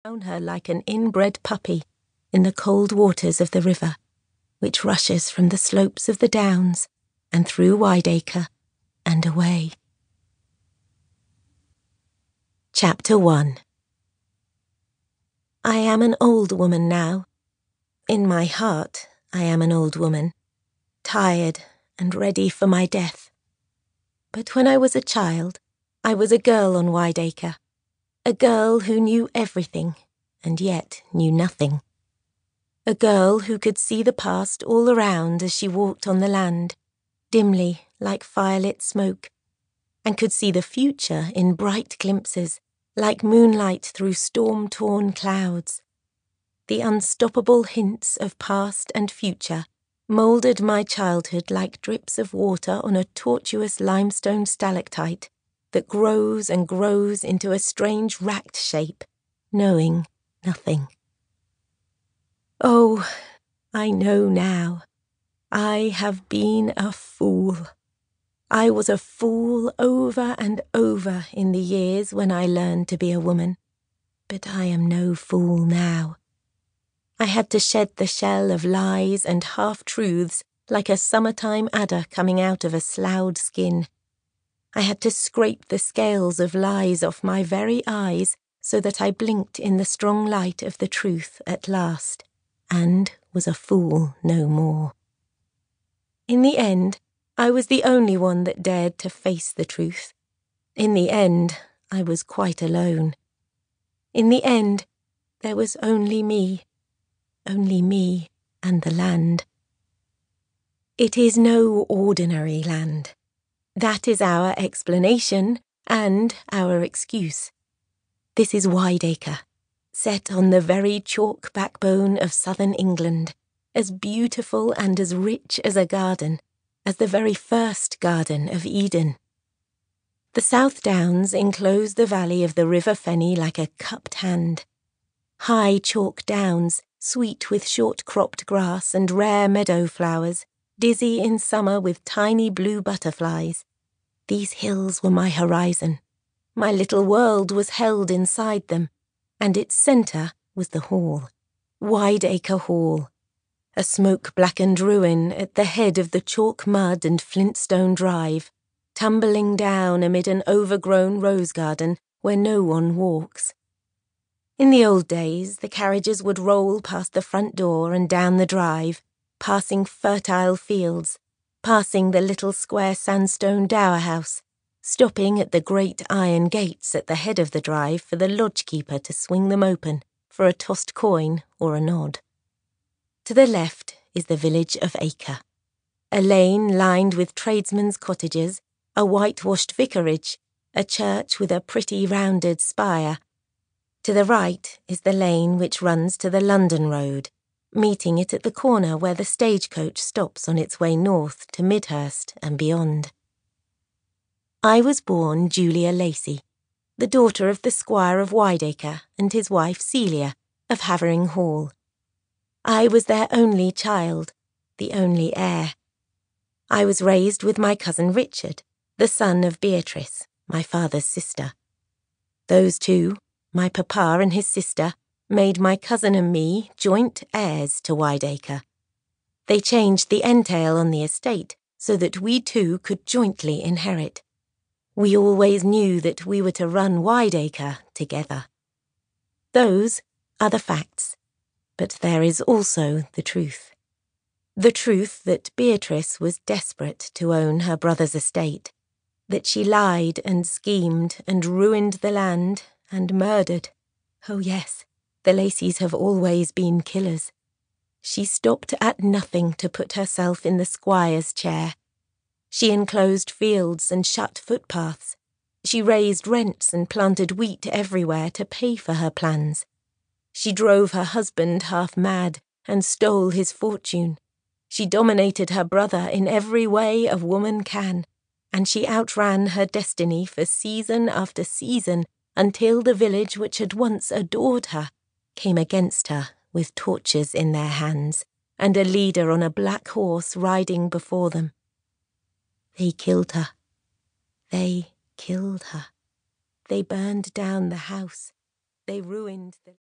Drown her like an inbred puppy in the cold waters of the river, which rushes from the slopes of the downs and through Wideacre and away. Chapter 1. I am an old woman now. In my heart I am an old woman, tired and ready for my death. But when I was a child, I was a girl on Wideacre, a girl who knew everything and yet knew nothing. A girl who could see the past all around as she walked on the land, dimly like firelit smoke, and could see the future in bright glimpses, like moonlight through storm-torn clouds. The unstoppable hints of past and future moulded my childhood like drips of water on a tortuous limestone stalactite that grows and grows into a strange racked shape, knowing nothing. Oh, I know now. I have been a fool. I was a fool over and over in the years when I learned to be a woman, but I am no fool now. I had to shed the shell of lies and half-truths like a summertime adder coming out of a sloughed skin. I had to scrape the scales of lies off my very eyes so that I blinked in the strong light of the truth at last, and was a fool no more. In the end, I was the only one that dared to face the truth. In the end, I was quite alone. In the end, there was only me and the land. It is no ordinary land. That is our explanation and our excuse. This is Wideacre, set on the very chalk backbone of southern England, as beautiful and as rich as a garden, as the very first Garden of Eden. The South Downs enclose the valley of the River Fenny like a cupped hand. High chalk downs, sweet with short-cropped grass and rare meadow flowers, dizzy in summer with tiny blue butterflies. These hills were my horizon. My little world was held inside them, and its centre was the hall, Wideacre Hall, a smoke-blackened ruin at the head of the chalk mud and flintstone drive, tumbling down amid an overgrown rose garden where no one walks. In the old days, the carriages would roll past the front door and down the drive, passing fertile fields, passing the little square sandstone dower house, stopping at the great iron gates at the head of the drive for the lodge-keeper to swing them open for a tossed coin or a nod. To the left is the village of Acre, a lane lined with tradesmen's cottages, a whitewashed vicarage, a church with a pretty rounded spire. To the right is the lane which runs to the London Road, meeting it at the corner where the stagecoach stops on its way north to Midhurst and beyond. I was born Julia Lacey, the daughter of the Squire of Wideacre and his wife Celia of Havering Hall. I was their only child, the only heir. I was raised with my cousin Richard, the son of Beatrice, my father's sister. Those two, my papa and his sister, made my cousin and me joint heirs to Wideacre. They changed the entail on the estate so that we two could jointly inherit. We always knew that we were to run Wideacre together. Those are the facts, but there is also the truth. The truth that Beatrice was desperate to own her brother's estate, that she lied and schemed and ruined the land and murdered. Oh yes, the Lacys have always been killers. She stopped at nothing to put herself in the squire's chair. She enclosed fields and shut footpaths. She raised rents and planted wheat everywhere to pay for her plans. She drove her husband half mad and stole his fortune. She dominated her brother in every way a woman can, and she outran her destiny for season after season until the village which had once adored her came against her with torches in their hands and a leader on a black horse riding before them. They killed her. They killed her. They burned down the house. They ruined the...